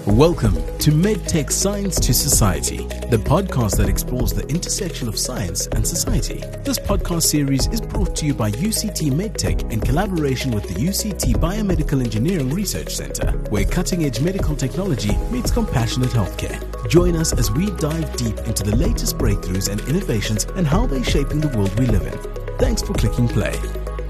Welcome to MedTech Science to Society, the podcast that explores the intersection of science and society. This podcast series is brought to you by UCT MedTech in collaboration with the UCT Biomedical Engineering Research Center, where cutting-edge medical technology meets compassionate healthcare. Join us as we dive deep into the latest breakthroughs and innovations and how they're shaping the world we live in. Thanks for clicking play.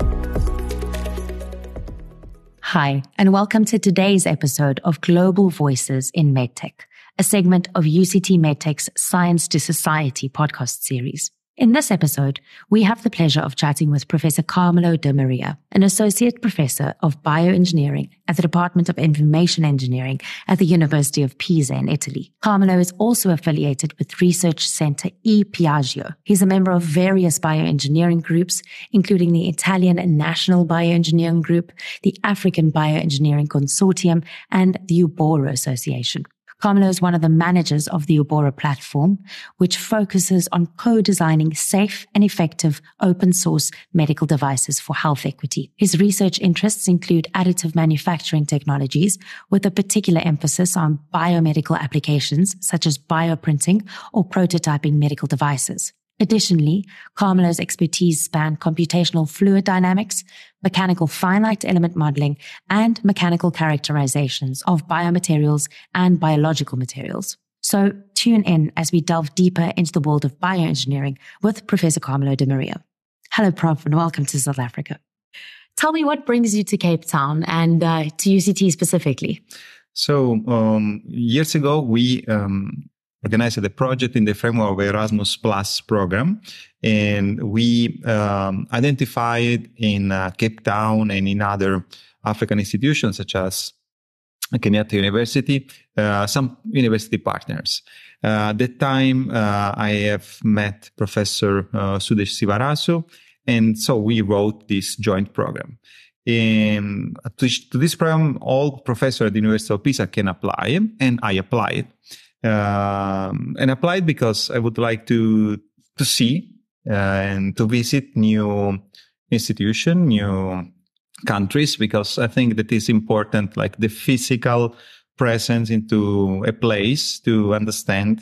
Hi, and welcome to today's episode of Global Voices in MedTech, a segment of UCT MedTech's Science to Society podcast series. In this episode, we have the pleasure of chatting with Professor Carmelo De Maria, an Associate Professor of Bioengineering at the Department of Information Engineering at the University of Pisa in Italy. Carmelo is also affiliated with Research Center E Piaggio. He's a member of various bioengineering groups, including the Italian National Bioengineering Group, the African Bioengineering Consortium, and the Ubora Association. Carmelo is one of the managers of the Ubora platform, which focuses on co-designing safe and effective open-source medical devices for health equity. His research interests include additive manufacturing technologies, with a particular emphasis on biomedical applications such as bioprinting or prototyping medical devices. Additionally, Carmelo's expertise span computational fluid dynamics, mechanical finite element modeling, and mechanical characterizations of biomaterials and biological materials. So tune in as we delve deeper into the world of bioengineering with Professor Carmelo De Maria. Hello, Prof, and welcome to South Africa. Tell me what brings you to Cape Town and to UCT specifically. So years ago, we organized a project in the framework of Erasmus Plus program, and we identified in Cape Town and in other African institutions such as Kenyatta University, some university partners. At that time, I have met Professor Sudesh Sivarasu, and so we wrote this joint program. And to this program, all professors at the University of Pisa can apply, and I applied. And applied because I would like to see and to visit new institutions, new countries, because I think that is important, like the physical presence into a place to understand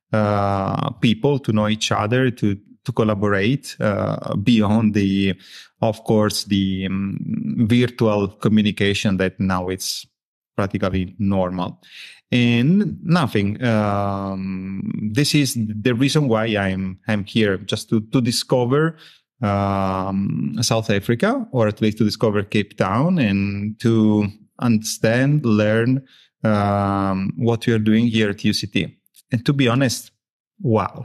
people, to know each other, to collaborate beyond of course, the virtual communication that now it's practically normal. And nothing. This is the reason why I'm here, just to discover South Africa, or at least to discover Cape Town, and to understand, learn what we are doing here at UCT. And to be honest, wow,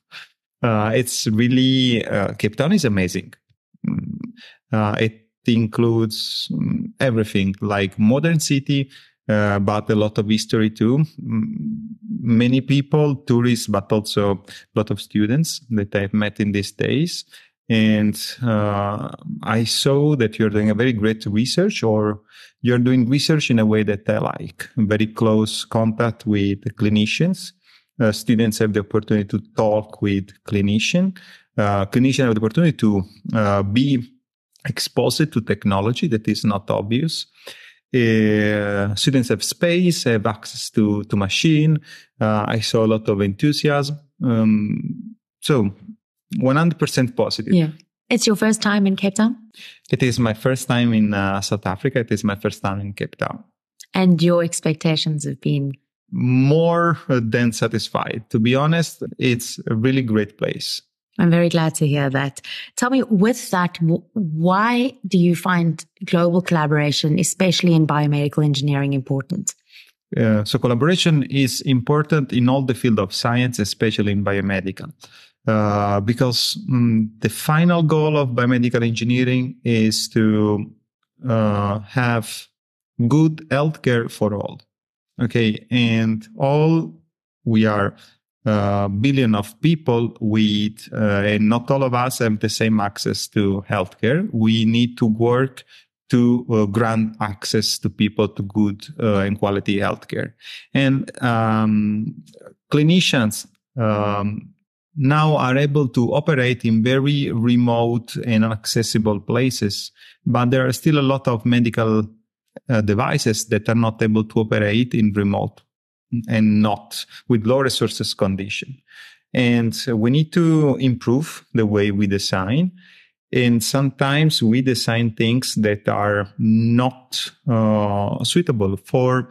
it's really Cape Town is amazing. It includes everything, like modern city. But a lot of history too. Many people, tourists, but also a lot of students that I've met in these days. And I saw that you're doing a very great research, or you're doing research in a way that I like. Very close contact with clinicians. Students have the opportunity to talk with clinicians. Clinicians have the opportunity to be exposed to technology that is not obvious. Students have space, have access to machine. I saw a lot of enthusiasm. So 100% positive. Yeah. It's your first time in Cape Town? It is my first time in South Africa. It is my first time in Cape Town. And your expectations have been? More than satisfied. To be honest, it's a really great place. I'm very glad to hear that. Tell me, with that, why do you find global collaboration, especially in biomedical engineering, important? So collaboration is important in all the field of science, especially in biomedical, because the final goal of biomedical engineering is to have good healthcare for all. Okay, and we are billion of people with, and not all of us have the same access to healthcare. We need to work to grant access to people to good and quality healthcare. And clinicians now are able to operate in very remote and inaccessible places, but there are still a lot of medical devices that are not able to operate in remote and not with low resources condition. And we need to improve the way we design. And sometimes we design things that are not suitable for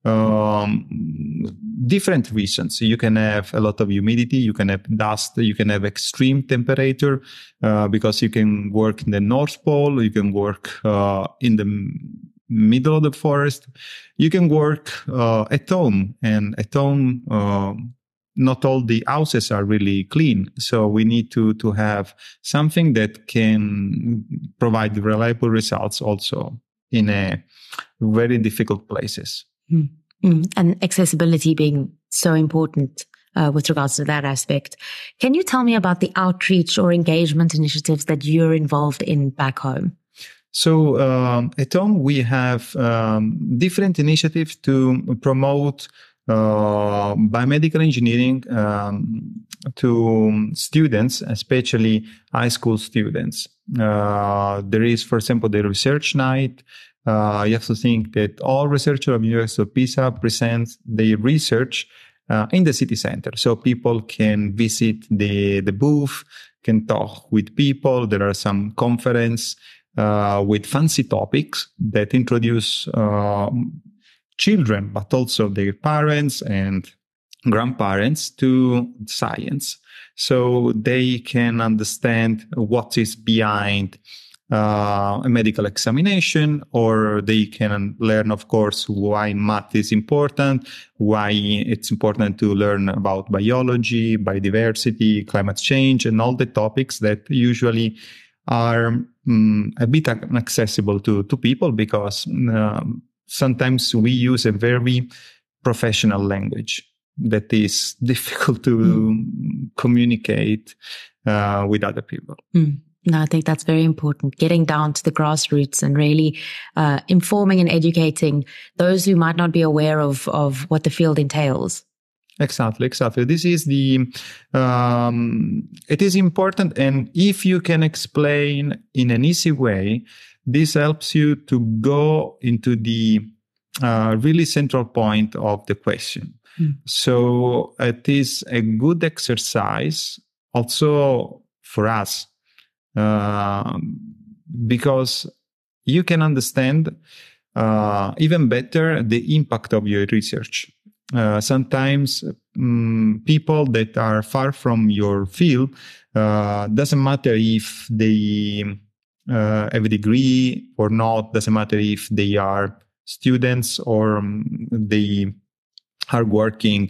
different reasons. You can have a lot of humidity, you can have dust, you can have extreme temperature, because you can work in the North Pole, you can work in the middle of the forest, you can work at home, and at home, not all the houses are really clean. So we need to have something that can provide reliable results also in a very difficult places. And accessibility being so important with regards to that aspect. Can you tell me about the outreach or engagement initiatives that you're involved in back home? So at home, we have different initiatives to promote biomedical engineering to students, especially high school students. There is, for example, the research night. You have to think that all researchers of University of Pisa present their research in the city center. So people can visit the booth, can talk with people. There are some conferences with fancy topics that introduce children, but also their parents and grandparents to science, so they can understand what is behind a medical examination, or they can learn, of course, why math is important, why it's important to learn about biology, biodiversity, climate change, and all the topics that usually are a bit inaccessible to people because sometimes we use a very professional language that is difficult to communicate with other people. No, I think that's very important. Getting down to the grassroots and really informing and educating those who might not be aware of what the field entails. Exactly. This is it is important. And if you can explain in an easy way, this helps you to go into the really central point of the question. So it is a good exercise also for us, because you can understand even better the impact of your research. Sometimes people that are far from your field, doesn't matter if they have a degree or not, doesn't matter if they are students or they are working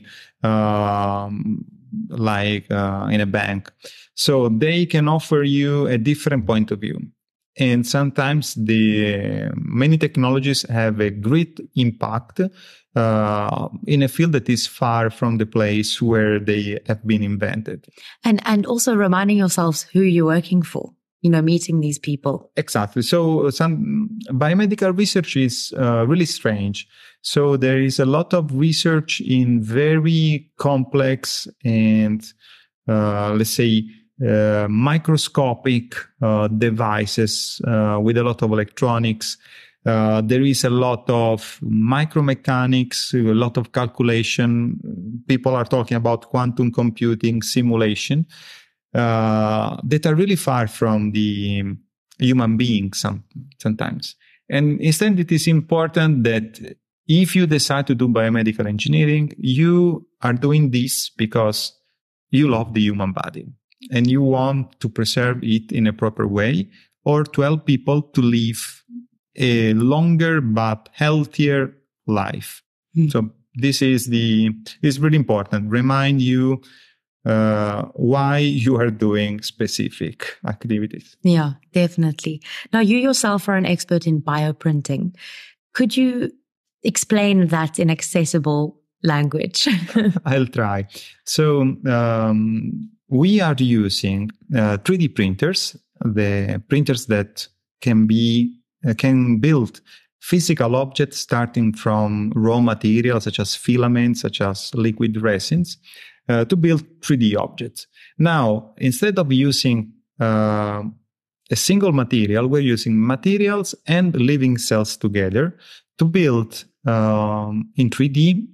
like in a bank. So they can offer you a different point of view. And sometimes many technologies have a great impact in a field that is far from the place where they have been invented. And also reminding yourselves who you're working for, meeting these people. Exactly. So some biomedical research is really strange. So there is a lot of research in very complex and, let's say, microscopic devices with a lot of electronics. There is a lot of micromechanics, a lot of calculation. People are talking about quantum computing, simulation, that are really far from the human being sometimes. And instead, it is important that if you decide to do biomedical engineering, you are doing this because you love the human body and you want to preserve it in a proper way, or to help people to live a longer but healthier life. So this is really important. Remind you why you are doing specific activities. Yeah, definitely. Now, you yourself are an expert in bioprinting. Could you explain that in accessible language? I'll try. So we are using 3D printers, the printers that can build physical objects starting from raw materials such as filaments, such as liquid resins, to build 3D objects. Now, instead of using a single material, we're using materials and living cells together to build in 3D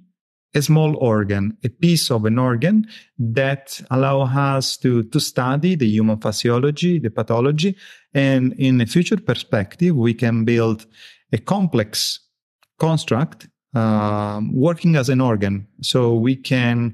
a small organ, a piece of an organ that allow us to study the human physiology, the pathology, and in a future perspective, we can build a complex construct working as an organ. So we can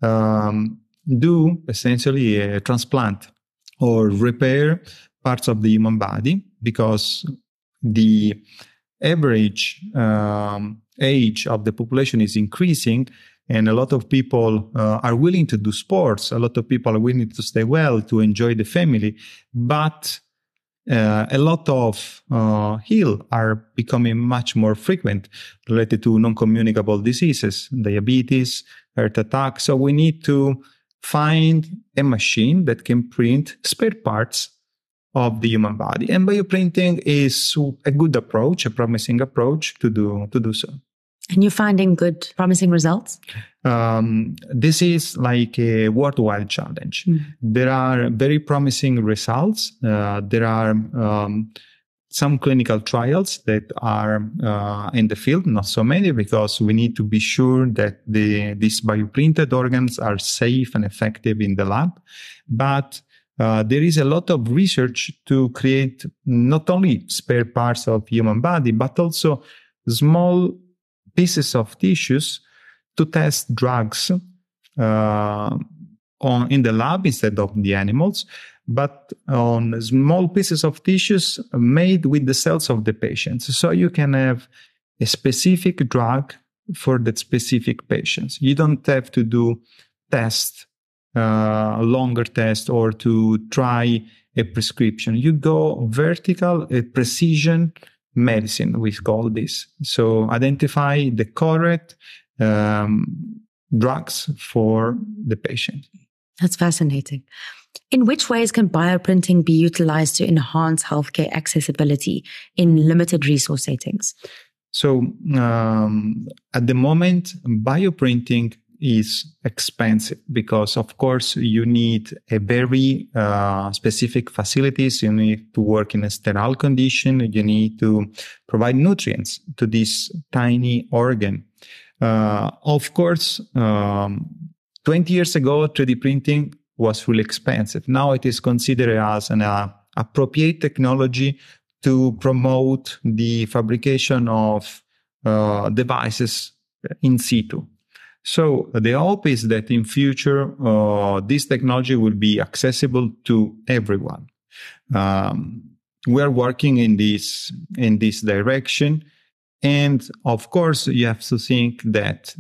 do essentially a transplant or repair parts of the human body, because the average age of the population is increasing, and a lot of people are willing to do sports. A lot of people are willing to stay well, to enjoy the family, but a lot of ills are becoming much more frequent, related to non-communicable diseases, diabetes, heart attack. So we need to find a machine that can print spare parts of the human body. And bioprinting is a good approach, a promising approach to do so. And you're finding good, promising results? This is like a worldwide challenge. There are very promising results. There are some clinical trials that are in the field, not so many, because we need to be sure that these bioprinted organs are safe and effective in the lab. But there is a lot of research to create not only spare parts of human body, but also small pieces of tissues to test drugs in the lab instead of the animals, but on small pieces of tissues made with the cells of the patients. So you can have a specific drug for that specific patients. You don't have to do tests, longer tests, or to try a prescription. You go vertical, a precision medicine, we call this. So identify the correct drugs for the patient. That's fascinating. In which ways can bioprinting be utilized to enhance healthcare accessibility in limited resource settings? So at the moment, bioprinting is expensive because, of course, you need a very specific facilities. You need to work in a sterile condition. You need to provide nutrients to this tiny organ. Of course, 20 years ago, 3D printing was really expensive. Now it is considered as an appropriate technology to promote the fabrication of devices in situ. So the hope is that in future, this technology will be accessible to everyone. We are working in this direction. And of course, you have to think that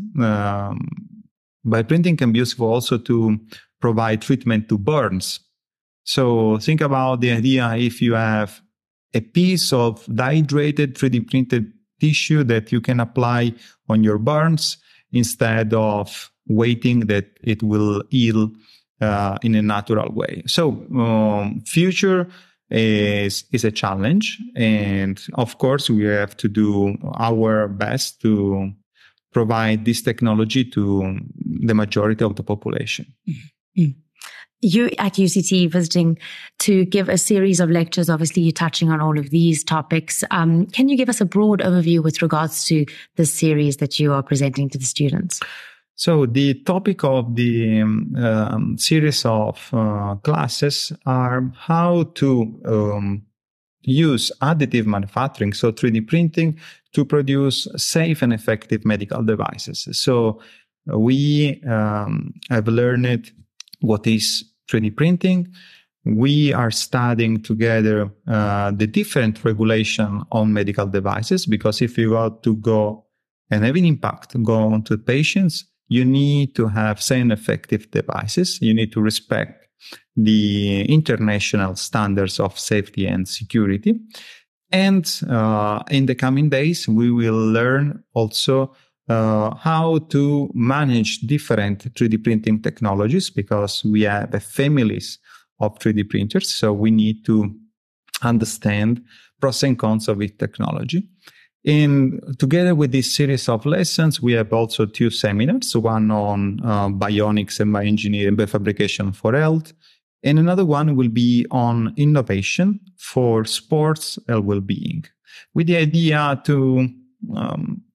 bioprinting can be useful also to provide treatment to burns. So think about the idea if you have a piece of dehydrated 3D printed tissue that you can apply on your burns, instead of waiting that it will heal in a natural way. So future is a challenge. And of course, we have to do our best to provide this technology to the majority of the population. Mm-hmm. You at UCT visiting to give a series of lectures. Obviously, you're touching on all of these topics. Can you give us a broad overview with regards to the series that you are presenting to the students? So the topic of the series of classes are how to use additive manufacturing, so 3D printing, to produce safe and effective medical devices. So we have learned what is 3D printing. We are studying together the different regulation on medical devices, because if you want to go and have an impact, go on to patients, you need to have safe and effective devices. You need to respect the international standards of safety and security. And in the coming days, we will learn also how to manage different 3D printing technologies, because we have families of 3D printers. So we need to understand pros and cons of each technology. And together with this series of lessons, we have also 2 seminars, one on bionics and bioengineering, biofabrication for health. And another one will be on innovation for sports and well-being, with the idea to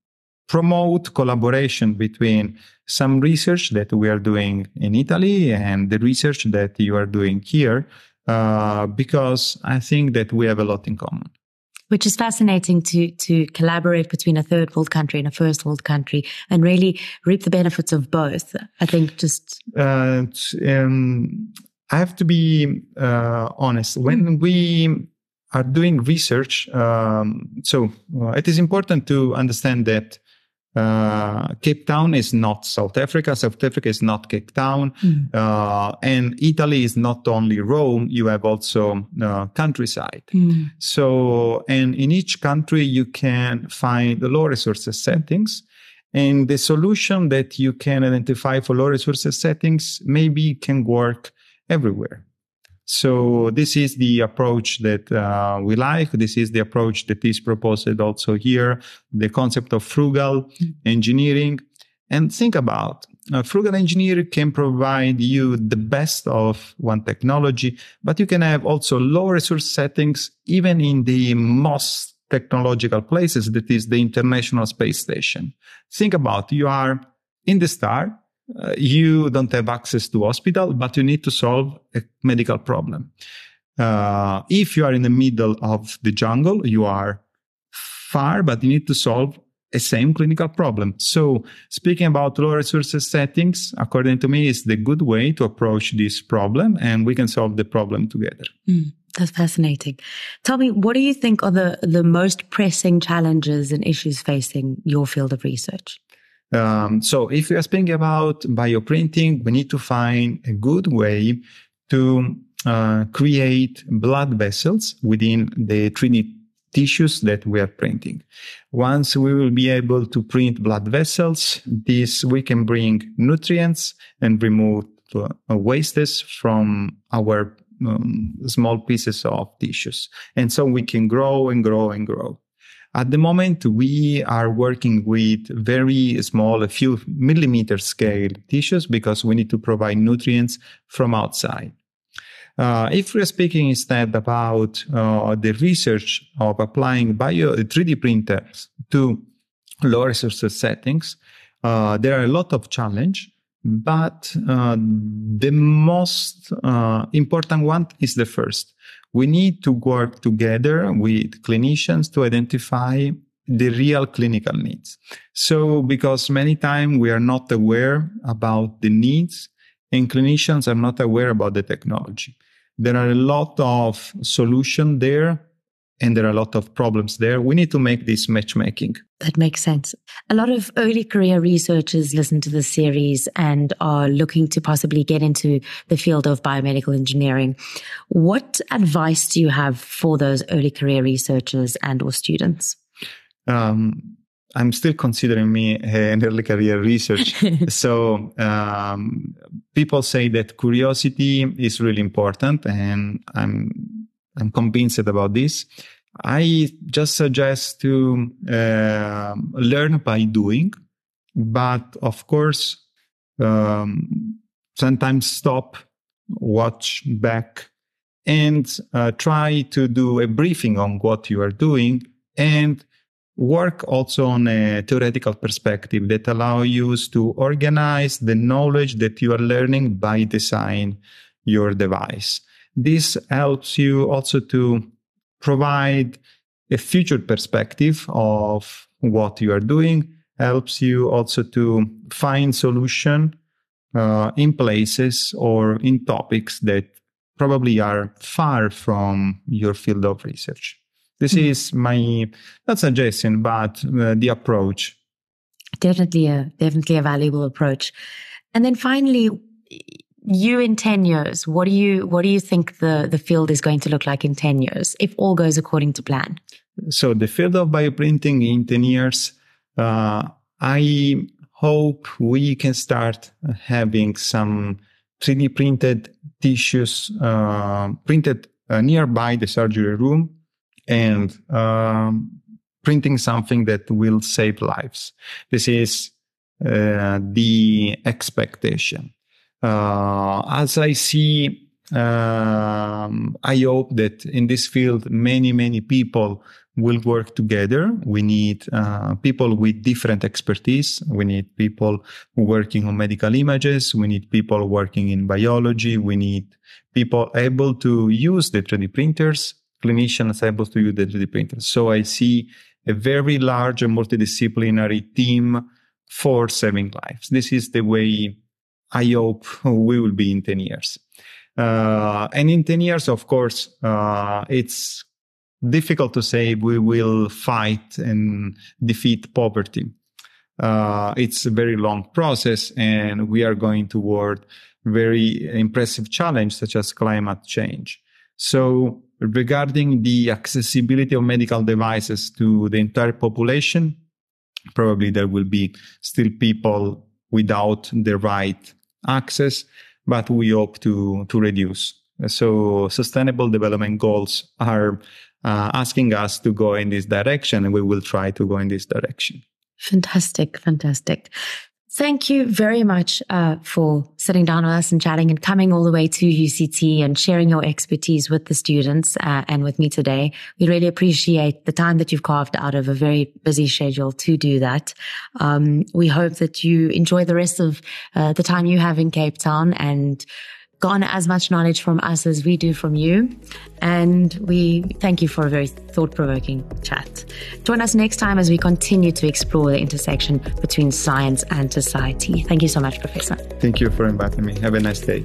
promote collaboration between some research that we are doing in Italy and the research that you are doing here, because I think that we have a lot in common. Which is fascinating to collaborate between a third world country and a first world country and really reap the benefits of both. I think just... I have to be honest. When we are doing research, it is important to understand that Cape Town is not South Africa. South Africa is not Cape Town. And Italy is not only Rome. You have also countryside. So, and in each country, you can find the low resources settings. And the solution that you can identify for low resources settings maybe can work everywhere. So this is the approach that we like. This is the approach that is proposed also here, the concept of frugal engineering. And think about frugal engineering can provide you the best of one technology, but you can have also low resource settings even in the most technological places, that is the International Space Station. Think about, you are in the star. You don't have access to hospital, but you need to solve a medical problem. If you are in the middle of the jungle, you are far, but you need to solve a same clinical problem. So speaking about low resources settings, according to me, is the good way to approach this problem, and we can solve the problem together. That's fascinating. Tell me, what do you think are the most pressing challenges and issues facing your field of research? So if we are speaking about bioprinting, we need to find a good way to create blood vessels within the 3D tissues that we are printing. Once we will be able to print blood vessels, we can bring nutrients and remove wastes from our small pieces of tissues. And so we can grow and grow and grow. At the moment, we are working with very small, a few millimeter scale tissues because we need to provide nutrients from outside. If we're speaking instead about the research of applying 3D printers to low resources settings, there are a lot of challenges, but the most important one is the first. We need to work together with clinicians to identify the real clinical needs. So, because many times we are not aware about the needs and clinicians are not aware about the technology. There are a lot of solutions there and there are a lot of problems there. We need to make this matchmaking. That makes sense. A lot of early career researchers listen to this series and are looking to possibly get into the field of biomedical engineering. What advice do you have for those early career researchers and or students? I'm still considering me an early career researcher. So people say that curiosity is really important, and I'm convinced about this. I just suggest to learn by doing, but of course, sometimes stop, watch back, and try to do a briefing on what you are doing, and work also on a theoretical perspective that allows you to organize the knowledge that you are learning by design your device. This helps you also to provide a future perspective of what you are doing, helps you also to find solution in places or in topics that probably are far from your field of research. This is my, not suggestion, but the approach. Definitely a valuable approach. And then finally, you in 10 years, what do you think the field is going to look like in 10 years, if all goes according to plan? So the field of bioprinting in 10 years, I hope we can start having some 3D printed tissues printed nearby the surgery room, and printing something that will save lives. This is the expectation. As I see, I hope that in this field, many people will work together. We need people with different expertise. We need people working on medical images. We need people working in biology. We need people able to use the 3D printers, clinicians able to use the 3D printers. So I see a very large and multidisciplinary team for saving lives. This is the way I hope we will be in 10 years. And in 10 years, of course, it's difficult to say we will fight and defeat poverty. It's a very long process, and we are going toward very impressive challenge such as climate change. So regarding the accessibility of medical devices to the entire population, probably there will be still people without the right access, but we hope to reduce. So sustainable development goals are asking us to go in this direction, and we will try to go in this direction. Fantastic. Thank you very much for sitting down with us and chatting and coming all the way to UCT and sharing your expertise with the students and with me today. We really appreciate the time that you've carved out of a very busy schedule to do that. We hope that you enjoy the rest of the time you have in Cape Town and garner as much knowledge from us as we do from you. And we thank you for a very thought-provoking chat. Join us next time as we continue to explore the intersection between science and society. Thank you so much, Professor. Thank you for inviting me. Have a nice day.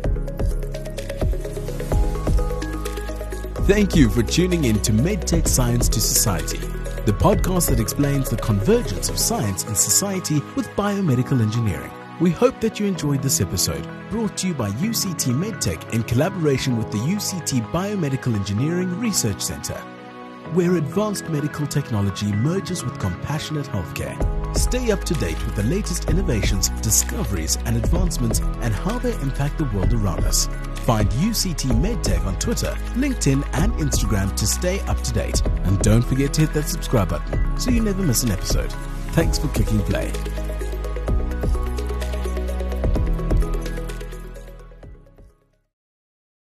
Thank you for tuning in to MedTech Science to Society, the podcast that explains the convergence of science and society with biomedical engineering. We hope that you enjoyed this episode, brought to you by UCT MedTech in collaboration with the UCT Biomedical Engineering Research Center, where advanced medical technology merges with compassionate healthcare. Stay up to date with the latest innovations, discoveries, and advancements and how they impact the world around us. Find UCT MedTech on Twitter, LinkedIn, and Instagram to stay up to date. And don't forget to hit that subscribe button so you never miss an episode. Thanks for clicking play.